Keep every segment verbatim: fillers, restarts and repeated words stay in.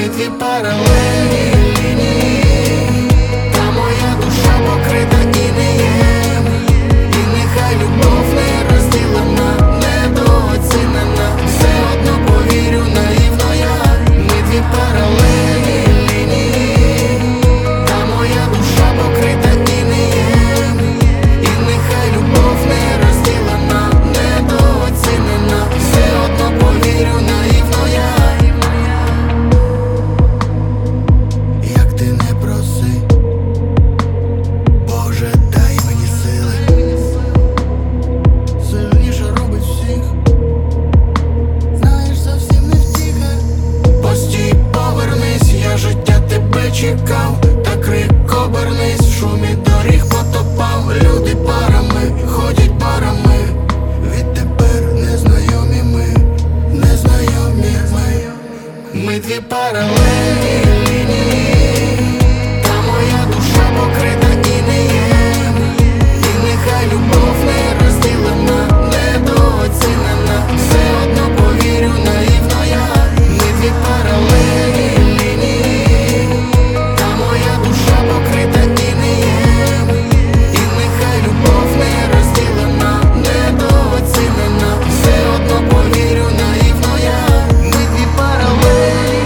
Ми дві паралельні лінії, та моя душа покрита інеєм. І нехай любов не розділена, недооцінена, все одно повірю наївно я. Ми дві паралельні лінії, та моя душа покрита інеєм. І нехай любов не розділена, недооцінена, все одно повірю наївно я. Як ти не проси, Боже, дай мені сили. Сильніше робить всіх, знаєш, зовсім не втіха. Постій, повернись, я життя тебе чекав. Та крик обернись, в шумі доріг потопав. Люди парами, ходять парами, відтепер незнайомі ми, незнайомі ми. Ми дві паралельні лінії, та моя душа покрита інеєм. І нехай любов не розділена, недооцінена, все одно повірю наївно я. Ми дві паралельні лінії, та моя душа покрита інеєм. І нехай любов не розділена, недооцінена, все одно повірю наївно я. Ми дві паралельні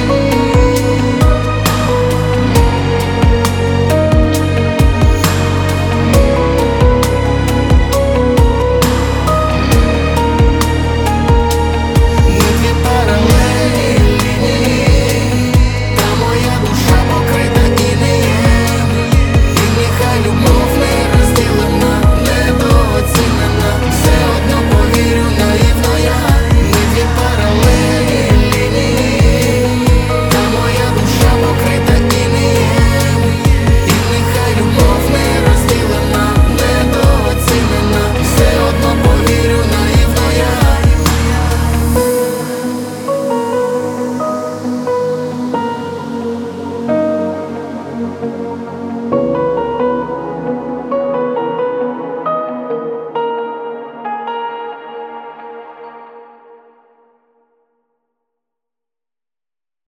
Ми дві паралельні лінії, та моя душа покрита інеєм. І нехай любов не розділена, недооцінена, все одно повірю наївно я. Ми дві паралельні лінії, та моя душа покрита інеєм. І нехай любов не розділена, недооцінена, все одно повірю наївно я.